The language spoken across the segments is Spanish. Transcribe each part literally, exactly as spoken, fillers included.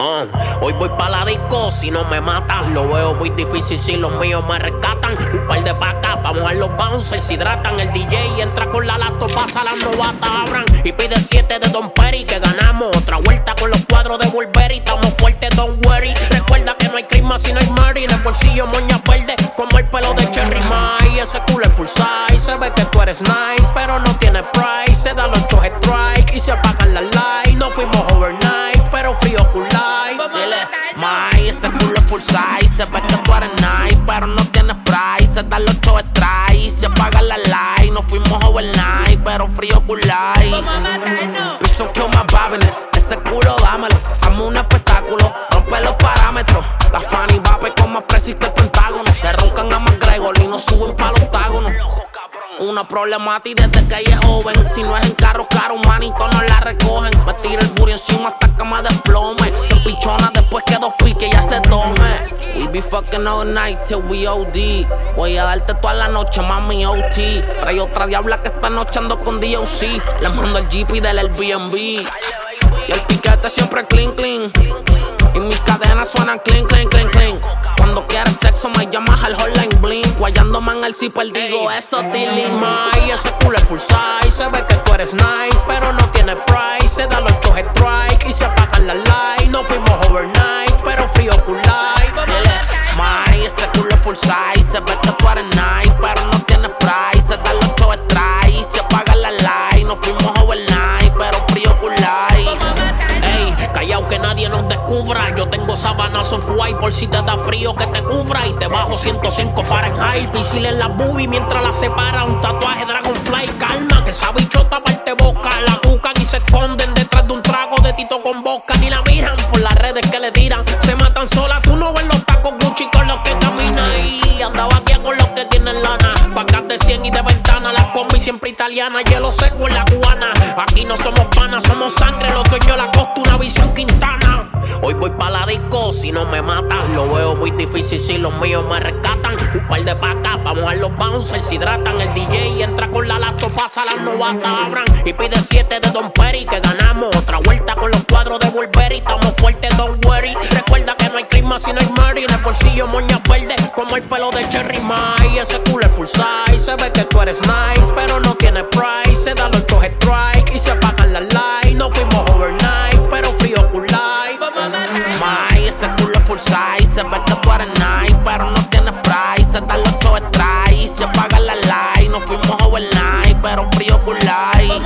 Uh, hoy voy pa' la disco si no me matan. Lo veo muy difícil si los míos me rescatan. Un par de pacas, vamos a los bouncers, hidratan. El D J entra con la laptop, pasa las novatas, abran. Y pide siete de Don Perry que ganamos. Otra vuelta con los cuadros de Burberry. Estamos fuertes, don't worry. Recuerda que no hay Christmas si no hay Mary. En el bolsillo moña verde como el pelo de Cherry Mai. Ese culo es full size, se ve que tú eres nice, pero no tiene price. Se dan los ocho strike y se apagan las lights. No fuimos overnight, pero frío cool light. Dile, Mai, ese culo es full size. Se ve que tú eres nice, pero no tienes price. Se dan los ocho strike y se apagan las lights. No fuimos overnight, pero frío cool light. Vamos a matarnos. Bitch, don't kill my bobbiness. Ese culo dámelo, hazme un espectáculo. Rompe los parámetros. La Fanny Vape con más precio que el Pentágono. Le roncan a McGregor y no suben pa' los octágonos. Una problemática desde que ella es joven. Si no es en carro caro, manito no la recogen. Me tira el booty encima hasta que me desplome. Se pichona después que dos piques ya se tome. We be fucking all night till we O D. Voy a darte toda la noche, mami, O T. Trae otra diabla que está nochando con D O C. Le mando el Jeep y del Airbnb. Y el piquete siempre clean, clean. Y mis cadenas suenan clean, clean, clean, clean. Cuando quieres sexo me llamas al hotline bling. Guayándome en el zipper digo eso, Tilly. Mai, ese culo es full size. Se ve que tú eres nice, pero no tiene price. Se dan los ocho strike y se apagan las lights. No fuimos overnight, pero frío cool light. Dile, Mai, ese culo es full size. Se ve que tú eres nice, pero no tiene price. Se dan los ocho strike y se apagan las lights. No fuimos overnight, pero frío cool light. Ey, callao que nadie nos descubra. Yo tengo sabanas of white por si te da frío que te cubra. Y te bajo ciento cinco Fahrenheit. Pisil en la boobie mientras la separa. Un tatuaje Dragonfly, calma. Que esa bichota parte boca. La buscan y se esconden detrás de un trago de Tito con boca. Ni la miran por las redes que le tiran. Se matan solas, tú no ves los tacos Gucci con los que caminan. Y andaba aquí con los que tienen lana. Vacas de cien y de ventana. La combi siempre italiana. Hielo seco en la cubana. Aquí no somos panas, somos sangre. Los dueños de la costa, una visión Quintana. Hoy voy pa' la disco si no me matan. Lo veo muy difícil si los míos me rescatan. Un par de pacas, vamos a los bouncers, hidratan. El D J entra con la laptop, pasa las novatas, abran. Y pide siete de Don Perry que ganamos. Otra vuelta con los cuadros de Burberry. Estamos fuertes, don't worry. Recuerda que no hay Christmas si no hay Mary. En el bolsillo moña verde como el pelo de Cherry Mai. Ese culo es full size, se ve que tú eres nice, pero no tiene price. Se dan los ocho strike y se apagan las lights. No fuimos overnight, pero frío cool light. Mai, ese culo es full size. Se ve que tú eres nice, pero no tienes price. Se dan los ocho strike y se apagan las lights. No fuimos overnight, pero frío cool light.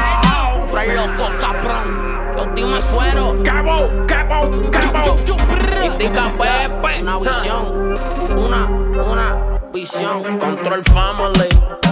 Trae loco, cabrón. Los dime suero. Cabo, cabo, cabo. Indica Pepe. Una visión, una, una visión. Control Family.